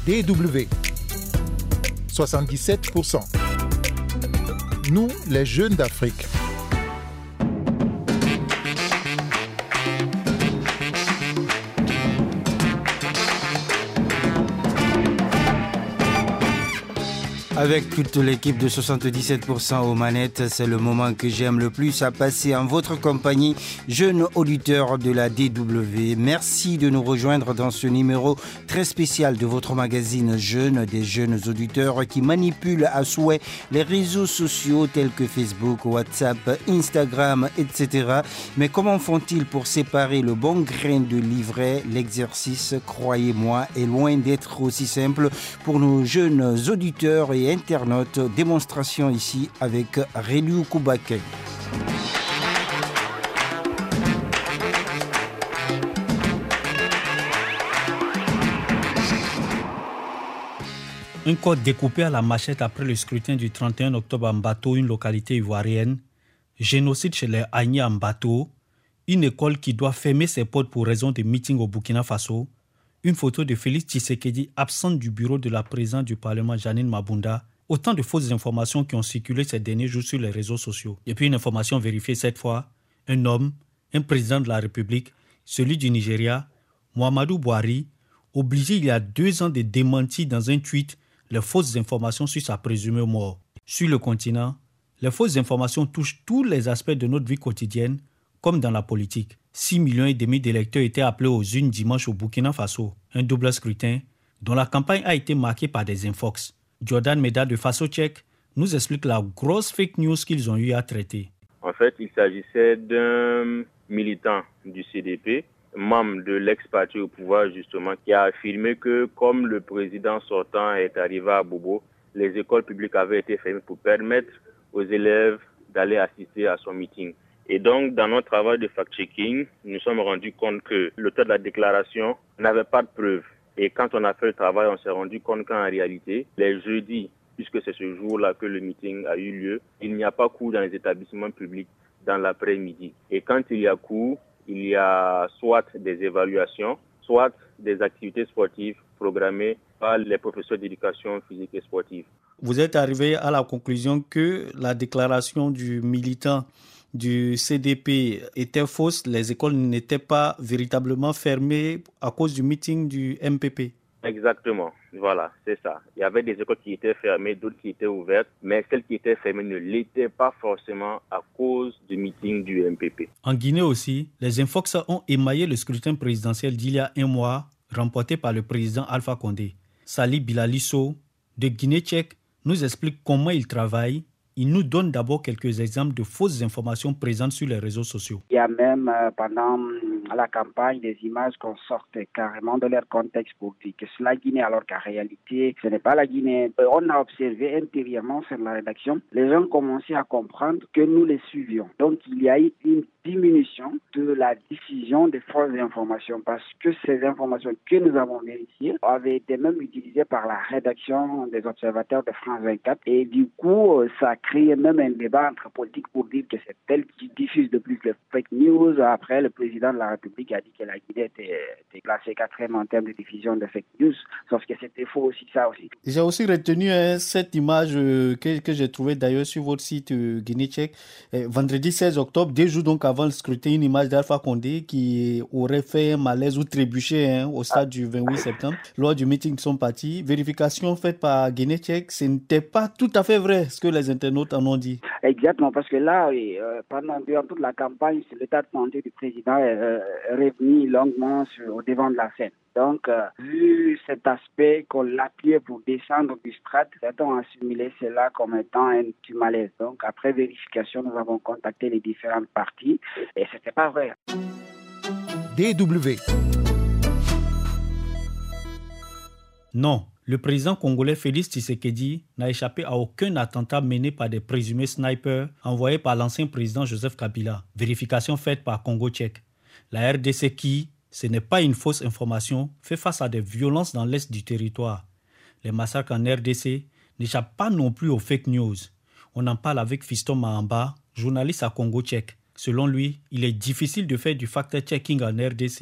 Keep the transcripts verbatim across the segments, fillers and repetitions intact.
D W, soixante-dix-sept pour cent. Nous, les jeunes d'Afrique. Avec toute l'équipe de soixante-dix-sept pour cent aux manettes, c'est le moment que j'aime le plus à passer en votre compagnie, jeunes auditeurs de la D W. Merci de nous rejoindre dans ce numéro très spécial de votre magazine Jeunes, des jeunes auditeurs qui manipulent à souhait les réseaux sociaux tels que Facebook, WhatsApp, Instagram, et cetera. Mais comment font-ils pour séparer le bon grain de l'ivraie? L'exercice, croyez-moi, est loin d'être aussi simple pour nos jeunes auditeurs et internautes. Démonstration ici avec Reliou Koubake. Un code découpé à la machette après le scrutin du trente et un octobre à Mbato, une localité ivoirienne. Génocide chez les Agni à Mbato. Une école qui doit fermer ses portes pour raison de meeting au Burkina Faso. Une photo de Félix Tshisekedi absente du bureau de la présidente du Parlement, Janine Mabunda. Autant de fausses informations qui ont circulé ces derniers jours sur les réseaux sociaux. Et puis une information vérifiée cette fois. Un homme, un président de la République, celui du Nigeria, Muhammadu Buhari, obligé il y a deux ans de démentir dans un tweet les fausses informations sur sa présumée mort. Sur le continent, les fausses informations touchent tous les aspects de notre vie quotidienne, comme dans la politique. six millions et demi d'électeurs étaient appelés aux urnes dimanche au Burkina Faso. Un double scrutin dont la campagne a été marquée par des infox. Jordan Meda de Faso Tchèque nous explique la grosse fake news qu'ils ont eu à traiter. En fait, il s'agissait d'un militant du C D P, membre de l'ex-parti au pouvoir justement, qui a affirmé que comme le président sortant est arrivé à Bobo, les écoles publiques avaient été fermées pour permettre aux élèves d'aller assister à son meeting. Et donc, dans notre travail de fact-checking, nous nous sommes rendus compte que l'auteur de la déclaration n'avait pas de preuves. Et quand on a fait le travail, on s'est rendu compte qu'en réalité, les jeudis, puisque c'est ce jour-là que le meeting a eu lieu, il n'y a pas cours dans les établissements publics dans l'après-midi. Et quand il y a cours, il y a soit des évaluations, soit des activités sportives programmées par les professeurs d'éducation physique et sportive. Vous êtes arrivé à la conclusion que la déclaration du militant du C D P était fausse, les écoles n'étaient pas véritablement fermées à cause du meeting du M P P. Exactement, voilà, c'est ça. Il y avait des écoles qui étaient fermées, d'autres qui étaient ouvertes, mais celles qui étaient fermées ne l'étaient pas forcément à cause du meeting du M P P. En Guinée aussi, les Infox ont émaillé le scrutin présidentiel d'il y a un mois, remporté par le président Alpha Condé. Sali Bilalisso, de Guinée tchèque, nous explique comment il travaille. Il nous donne d'abord quelques exemples de fausses informations présentes sur les réseaux sociaux. Il y a même euh, pendant la campagne des images qu'on sortait carrément de leur contexte pour dire que c'est la Guinée alors qu'en réalité ce n'est pas la Guinée. Euh, on a observé intérieurement sur la rédaction, les gens commençaient à comprendre que nous les suivions. Donc il y a eu une diminution de la diffusion des fausses informations parce que ces informations que nous avons vérifiées avaient été même utilisées par la rédaction des observateurs de France vingt-quatre et du coup ça a créé même un débat entre politiques pour dire que c'est elle qui diffuse de plus de fake news. Après le président de la République a dit que la Guinée était, était classée quatrième en termes de diffusion de fake news, sauf que c'était faux aussi ça aussi. J'ai aussi retenu hein, cette image euh, que, que j'ai trouvée d'ailleurs sur votre site euh, Guinée tchèque, euh, vendredi seize octobre, deux jours donc avant le scrutin, une image d'Alpha Condé qui aurait fait un malaise ou trébuché hein, au stade du vingt-huit septembre lors du meeting de son parti. Vérification faite par Guinée tchèque, ce n'était pas tout à fait vrai ce que les internautes en ont dit. Exactement, parce que là, oui, euh, pendant durant toute la campagne, l'état de santé du président est euh, revenu longuement sur, au devant de la scène. Donc, euh, vu cet aspect qu'on l'appuyait pour descendre du strat, certains ont assimilé cela comme étant un petit malaise. Donc, après vérification, nous avons contacté les différentes parties et ce n'était pas vrai. D W. Non, le président congolais Félix Tshisekedi n'a échappé à aucun attentat mené par des présumés snipers envoyés par l'ancien président Joseph Kabila. Vérification faite par Congo tchèque. La R D C qui, ce n'est pas une fausse information, fait face à des violences dans l'est du territoire. Les massacres en R D C n'échappent pas non plus aux fake news. On en parle avec Fiston Mahamba, journaliste à Congo tchèque. Selon lui, il est difficile de faire du fact-checking en R D C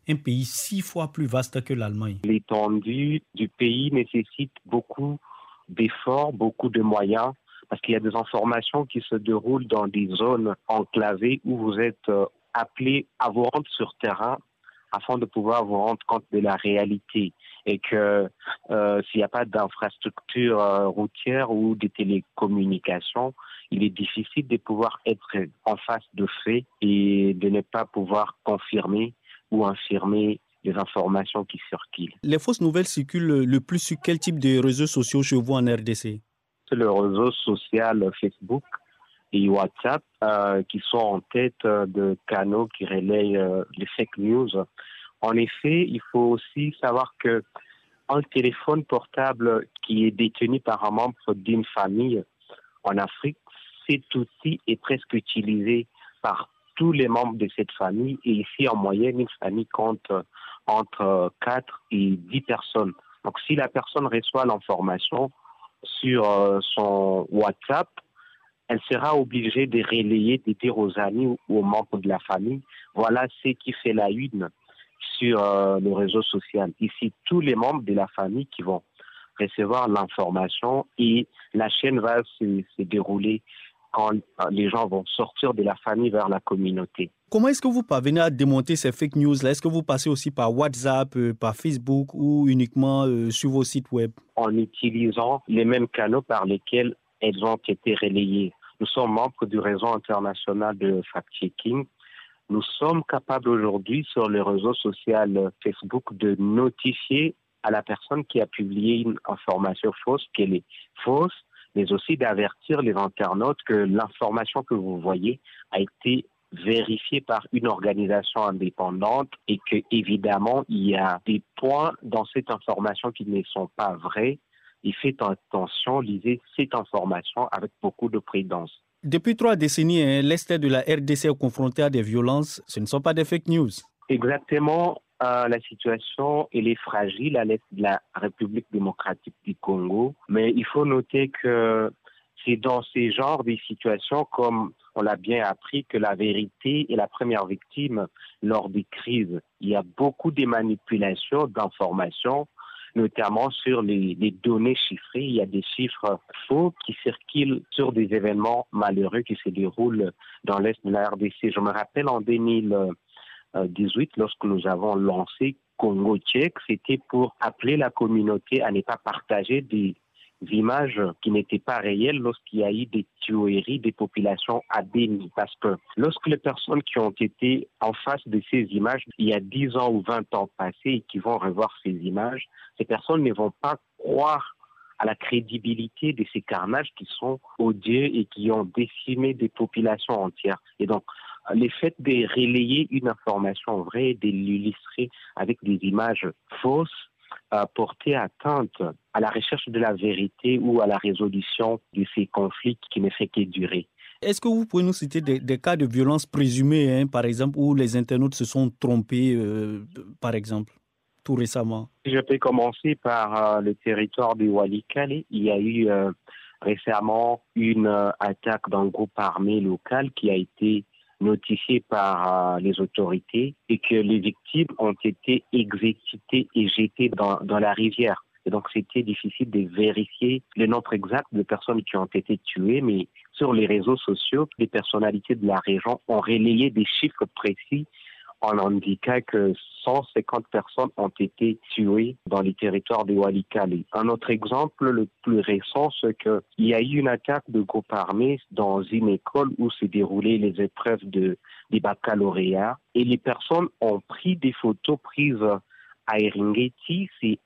un pays six fois plus vaste que l'Allemagne? L'étendue du pays nécessite beaucoup d'efforts, beaucoup de moyens, parce qu'il y a des informations qui se déroulent dans des zones enclavées où vous êtes appelé à vous rendre sur terrain afin de pouvoir vous rendre compte de la réalité. Et que euh, s'il n'y a pas d'infrastructure euh, routière ou de télécommunications, il est difficile de pouvoir être en face de faits et de ne pas pouvoir confirmer ou infirmer les informations qui circulent. Les fausses nouvelles circulent le plus sur quel type de réseaux sociaux chez vous en R D C? C'est le réseau social Facebook et WhatsApp euh, qui sont en tête euh, de canaux qui relayent euh, les fake news. En effet, il faut aussi savoir que un téléphone portable qui est détenu par un membre d'une famille en Afrique, cet outil est presque utilisé par tous les membres de cette famille. Et ici, en moyenne, une famille compte entre quatre et dix personnes. Donc, si la personne reçoit l'information sur son WhatsApp, elle sera obligée de relayer, de dire aux amis ou aux membres de la famille, voilà ce qui fait la une sur euh, le réseau social. Ici, tous les membres de la famille qui vont recevoir l'information et la chaîne va se, se dérouler quand les gens vont sortir de la famille vers la communauté. Comment est-ce que vous parvenez à démonter ces fake news-là? Est-ce que vous passez aussi par WhatsApp, euh, par Facebook ou uniquement euh, sur vos sites web? En utilisant les mêmes canaux par lesquels elles ont été relayées. Nous sommes membres du réseau international de fact-checking. Nous sommes capables aujourd'hui sur le réseau social Facebook de notifier à la personne qui a publié une information fausse qu'elle est fausse, mais aussi d'avertir les internautes que l'information que vous voyez a été vérifiée par une organisation indépendante et que évidemment il y a des points dans cette information qui ne sont pas vrais. Et faites attention, lisez cette information avec beaucoup de prudence. Depuis trois décennies, hein, l'Est de la R D C est confronté à des violences. Ce ne sont pas des fake news. Exactement. Euh, la situation elle est fragile à l'Est de la République démocratique du Congo. Mais il faut noter que c'est dans ces genres de situations, comme on l'a bien appris, que la vérité est la première victime lors des crises. Il y a beaucoup de manipulations d'informations, notamment sur les, les données chiffrées. Il y a des chiffres faux qui circulent sur des événements malheureux qui se déroulent dans l'Est de la R D C. Je me rappelle en deux mille dix-huit, lorsque nous avons lancé Congo Tchèque, c'était pour appeler la communauté à ne pas partager des images qui n'étaient pas réelles lorsqu'il y a eu des tueries des populations à Béni. Parce que lorsque les personnes qui ont été en face de ces images, il y a dix ans ou vingt ans passés et qui vont revoir ces images, ces personnes ne vont pas croire à la crédibilité de ces carnages qui sont odieux et qui ont décimé des populations entières. Et donc, le fait de relayer une information vraie, de l'illustrer avec des images fausses, euh, porter atteinte à la recherche de la vérité ou à la résolution de ces conflits qui ne fait que durer. Est-ce que vous pouvez nous citer des, des cas de violence présumée, hein, par exemple, où les internautes se sont trompés, euh, par exemple, tout récemment? Je peux commencer par euh, le territoire du Walikale. Il y a eu euh, récemment une euh, attaque d'un groupe armé local qui a été notifié par euh, les autorités et que les victimes ont été exécutées et jetées dans, dans la rivière. Et donc, c'était difficile de vérifier le nombre exact de personnes qui ont été tuées, mais sur les réseaux sociaux, les personnalités de la région ont relayé des chiffres précis en indiquant que cent cinquante personnes ont été tuées dans les territoires de Walikale. Un autre exemple, le plus récent, c'est qu'il y a eu une attaque de groupes armés dans une école où se déroulaient les épreuves de, des baccalauréats. Et les personnes ont pris des photos prises à Eringeti, c'est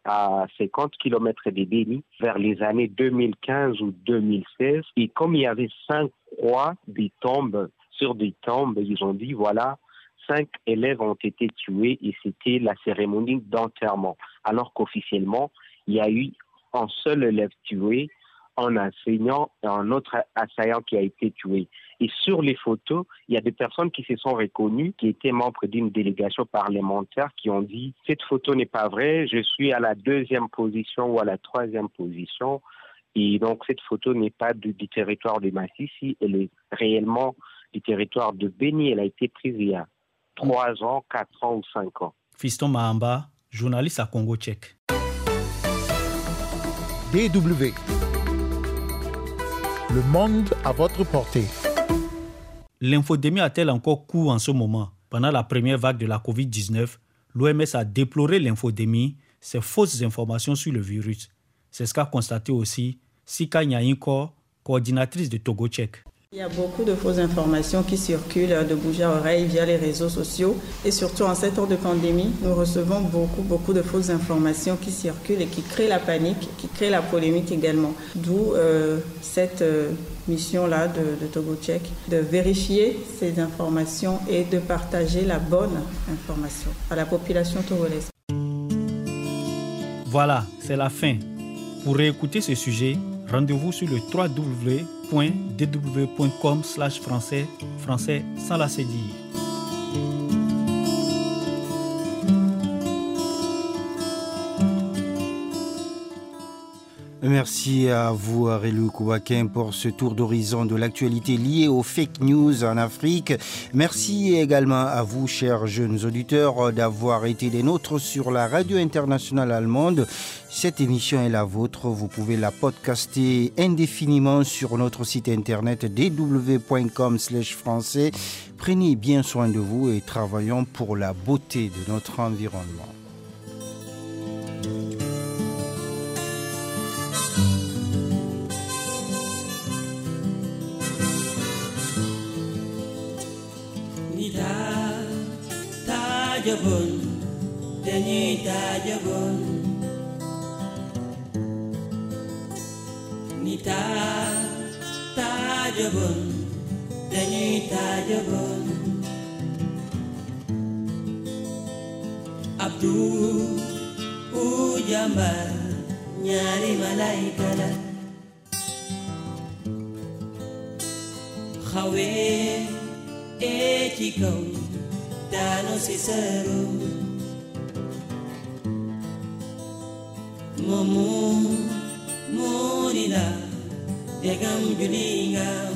à cinquante kilomètres de Béni, vers les années deux mille quinze ou deux mille seize. Et comme il y avait cinq croix, des tombes sur des tombes, ils ont dit, voilà, cinq élèves ont été tués et c'était la cérémonie d'enterrement. Alors qu'officiellement, il y a eu un seul élève tué, un enseignant et un autre assaillant qui a été tué. Et sur les photos, il y a des personnes qui se sont reconnues, qui étaient membres d'une délégation parlementaire, qui ont dit « cette photo n'est pas vraie, je suis à la deuxième position ou à la troisième position ». Et donc cette photo n'est pas du, du territoire de Massissi, elle est réellement du territoire de Béni. Elle a été prise il y a trois ans, quatre ans ou cinq ans. Fiston Mahamba, journaliste à Congo Tchèque. D W. Le monde à votre portée. L'infodémie a-t-elle encore cours en ce moment? Pendant la première vague de la covid dix-neuf, l'O M S a déploré l'infodémie, ces fausses informations sur le virus. C'est ce qu'a constaté aussi Sika Nyainko, coordinatrice de Togo Tchèque. Il y a beaucoup de fausses informations qui circulent de bouche à oreille via les réseaux sociaux et surtout en cette heure de pandémie, nous recevons beaucoup, beaucoup de fausses informations qui circulent et qui créent la panique, qui créent la polémique également. D'où euh, cette euh, mission-là de, de Togo Tchèque, de vérifier ces informations et de partager la bonne information à la population togolaise. Voilà, c'est la fin. Pour réécouter ce sujet, rendez-vous sur le w w w point d w point com slash français, français sans la cédille. Merci à vous, Arelu Kouakin, pour ce tour d'horizon de l'actualité liée aux fake news en Afrique. Merci également à vous, chers jeunes auditeurs, d'avoir été des nôtres sur la radio internationale allemande. Cette émission est la vôtre. Vous pouvez la podcaster indéfiniment sur notre site internet d w point com slash français. Prenez bien soin de vous et travaillons pour la beauté de notre environnement. Tajabun, Deni Tajabun, Nita Tajabun, Deni Tajabun, Abdul Ujambar, Nyari Malaikala, Khawe Echikau. Dano Cicero Momu Monina Degam Julinga